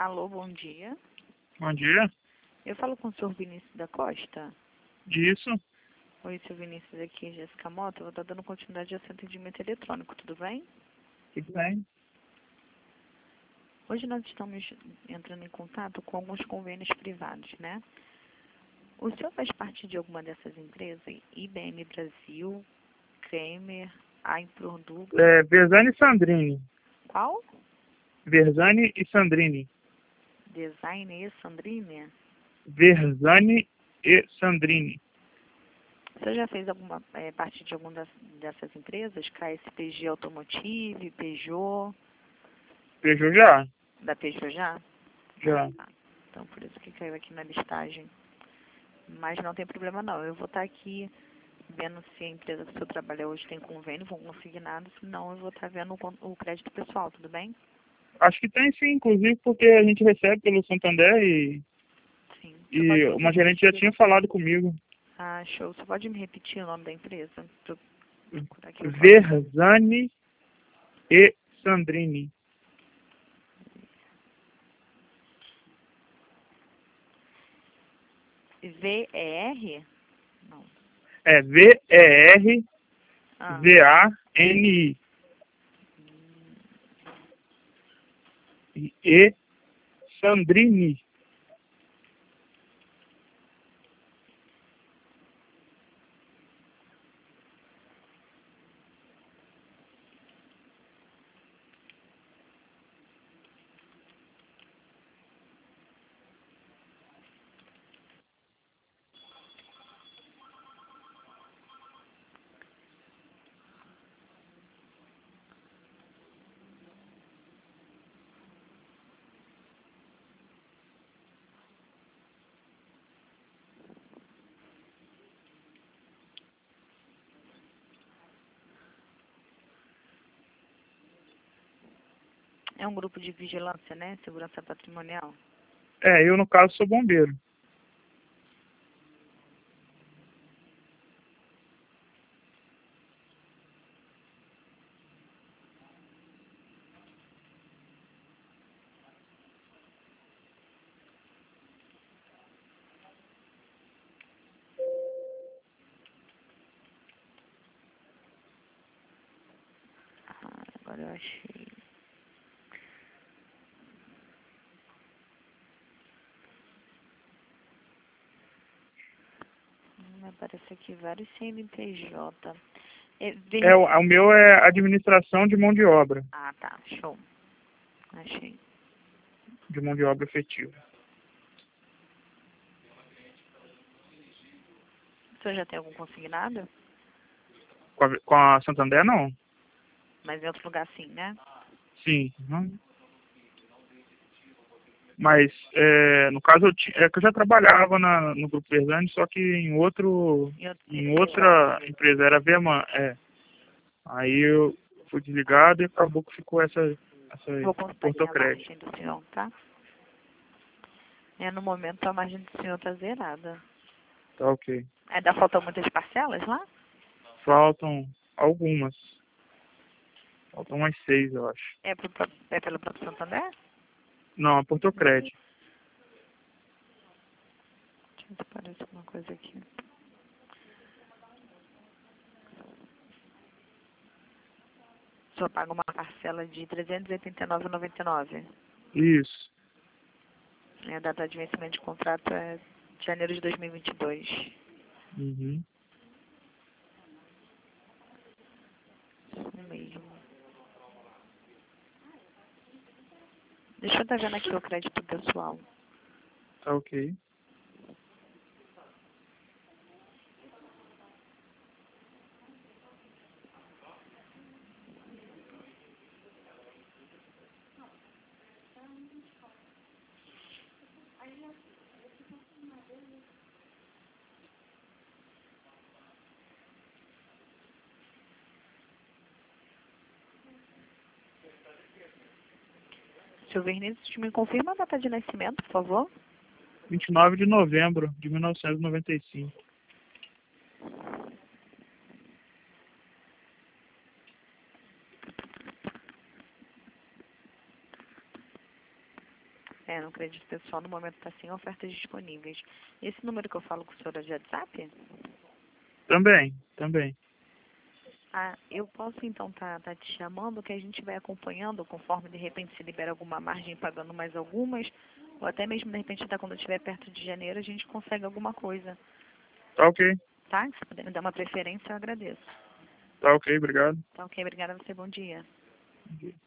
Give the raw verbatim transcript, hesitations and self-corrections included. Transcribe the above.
Alô, bom dia. Bom dia. Eu falo com o senhor Vinícius da Costa. Isso. Oi, senhor Vinícius, aqui é Jéssica Mota. Eu vou estar dando continuidade ao seu atendimento eletrônico, tudo bem? Tudo bem. Hoje nós estamos entrando em contato com alguns convênios privados, né? O senhor faz parte de alguma dessas empresas? I B M Brasil, Kramer, iProduct... É, Verzani e Sandrini. Qual? Verzani e Sandrini. Design e Sandrine? Verzani e Sandrini. O senhor já fez alguma é, parte de alguma das, dessas empresas? K S P G Automotive, Peugeot, Peugeot já? da Peugeot já? Já. Ah, então por isso que caiu aqui na listagem. Mas não tem problema não. Eu vou estar aqui vendo se a empresa que o senhor trabalha hoje tem convênio, vão consignado, senão eu vou estar vendo o, con- o crédito pessoal, tudo bem? Acho que tem sim, inclusive porque a gente recebe pelo Santander e, Sim. Você e pode me uma gerente já repetir? tinha falado comigo. Ah, show. Você pode me repetir o nome da empresa? Pra eu procurar aqui no Verzani e Sandrini. V E R? Não. É V E R Ah. V A N I. E Sandrini. É um grupo de vigilância, né? Segurança patrimonial. É, eu no caso sou bombeiro. Ah, agora eu achei. Hum, aparece aqui vários C N P J. É, ver- É, o, o meu é administração de mão de obra. Ah, tá. Show. Achei. De mão de obra efetiva. O senhor já tem algum consignado? Com a, com a Santander, não? Mas em outro lugar sim, né? Sim. Uhum. Mas, é, no caso, eu ti- é que eu já trabalhava na, no Grupo Verzani, só que em, outro, Em outro em C N P J. outra empresa, era a Veman. É. Aí eu fui desligado e acabou que ficou essa, essa Vou consultar aqui a Portocred. margem do senhor, tá? É, no momento a margem do senhor tá zerada. Tá ok. Ainda faltam muitas parcelas lá? Faltam algumas. Faltam umas seis, eu acho. É, pro, pró- é pelo próprio Santander? Não, a Portocred. Deixa eu ver se aparece alguma coisa aqui. O senhor paga uma parcela de trezentos e oitenta e nove reais e noventa e nove centavos. Isso. É, a data de vencimento de contrato é janeiro de dois mil e vinte e dois. Uhum. Isso mesmo. Deixa eu estar vendo aqui o crédito pessoal. Tá ok. Senhor Vinícius, me confirma a data de nascimento, por favor? vinte e nove de novembro de mil novecentos e noventa e cinco. É, no crédito pessoal no momento está sem ofertas disponíveis. Esse número que eu falo com o senhor é de WhatsApp? Também, também. Ah, eu posso então estar tá, tá te chamando, que a gente vai acompanhando, conforme de repente se libera alguma margem pagando mais algumas, ou até mesmo de repente até quando estiver perto de janeiro a gente consegue alguma coisa, Tá ok. tá? Se puder me dar uma preferência, eu agradeço. Tá ok, obrigado. Tá ok, obrigada a você, bom dia. Bom dia.